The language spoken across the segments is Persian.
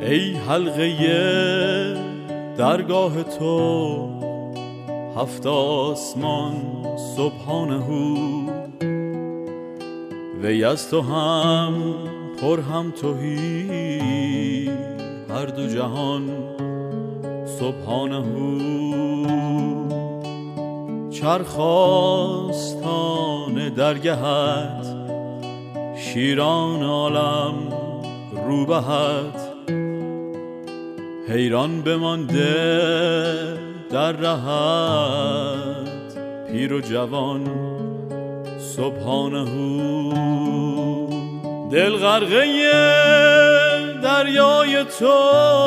ای حلقه درگاه تو، هفت آسمان سبحانه، وی از تو هم پر هم توهی، هر دو جهان سبحانه. چرخ آستان درگهت، شیران عالم روبهت، حیران بمانده در رهت، پیر و جوان سبحانه. دل غرقه دریای تو،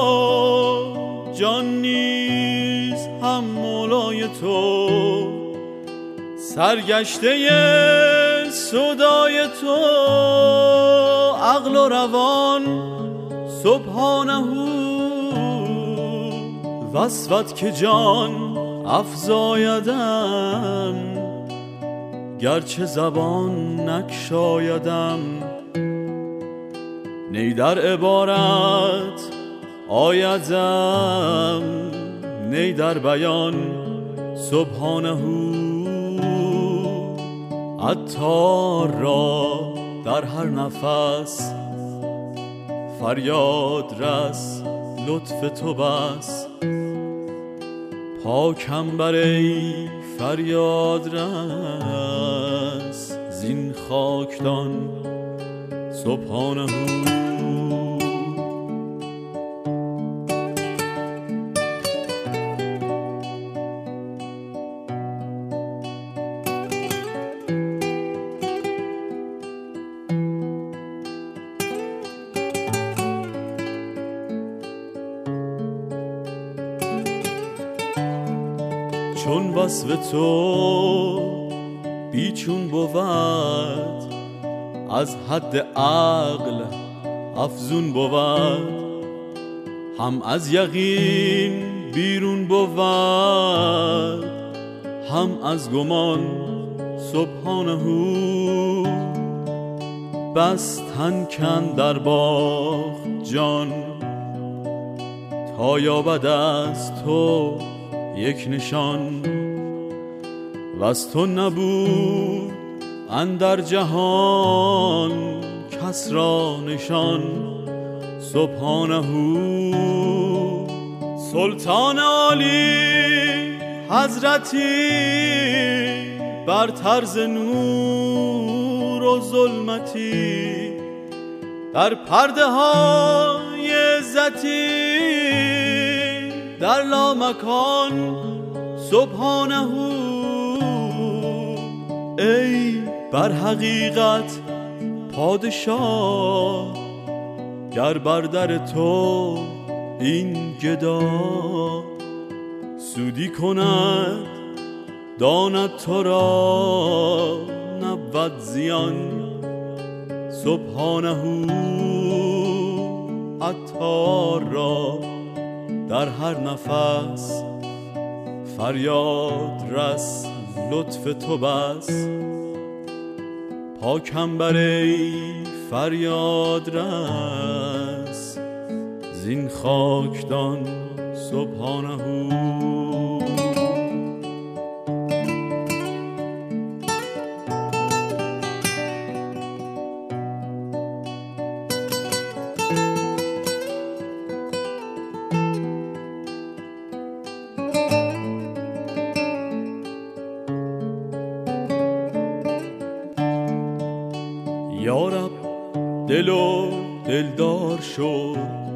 جان نیز هم مولای تو، سرگشته سودای تو، عقل و روان سبحانه. وصفت که جان افزایدم، گرچه زبان نگشایدم، نی در عبارت آیدم، نی در بیان سبحانه. عطار را در هر نفس، فریاد رس لطف تو بس، پاکم بر ای فریاد رس، زین خاکدان سبحانه. چون وصف تو بیچون بود، از حد عقل افزون بود، هم از یقین بیرون بود، هم از گمان سبحانه. بس تن کن در باغ جان، تا یابد از تو یک نشان، وز تو نبود اندر جهان، کس را نشان سبحانه. سلطان عالی حضرتی، بر طرز نور و ظلمتی، در پرده های عزتی، در لامکان سبحانه. ای بر حقیقت پادشاه، گر بر در تو این گدا سودی کند، داند تو را نبود زیان سبحانه. عطار را در هر نفس، فریاد رس لطف تو بس، پاکم بر ای فریاد رس، زین خاکدان سبحانه. یارب دل و دلدار شد،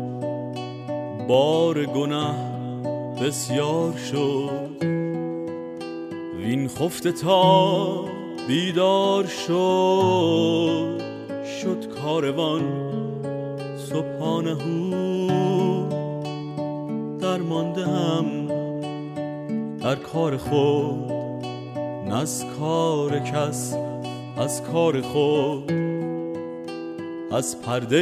بار گناه بسیار شد، وین خفته تا بیدار شد، شد کاروان سبحانه. در مانده هم در کار خود، نز کار کس از کار خود، از پرده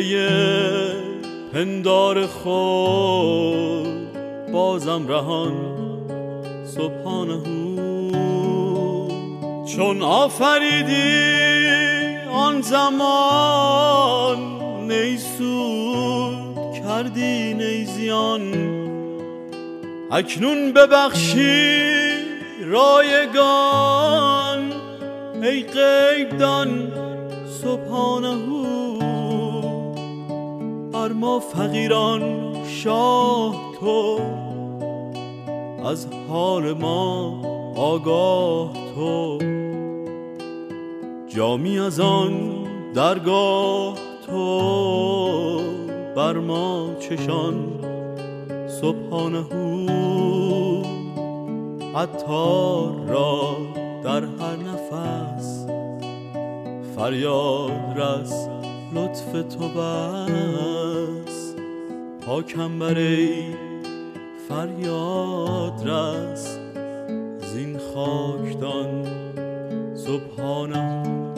پندار خود بازم رهان سبحانه. چون آفریدی آن زمان نیسود کردی نیزیان، اکنون ببخشی رایگان. ای غیب دان سبحانه، بر ما فقیران شاه تو، از حال ما آگاه تو. جامی از آن درگاه تو، بر ما چشان سبحانه. عطار را در هر نفس فریاد رس، لطف تو بس. پاکم بری فریاد رس، زین خاکدان سبحانه.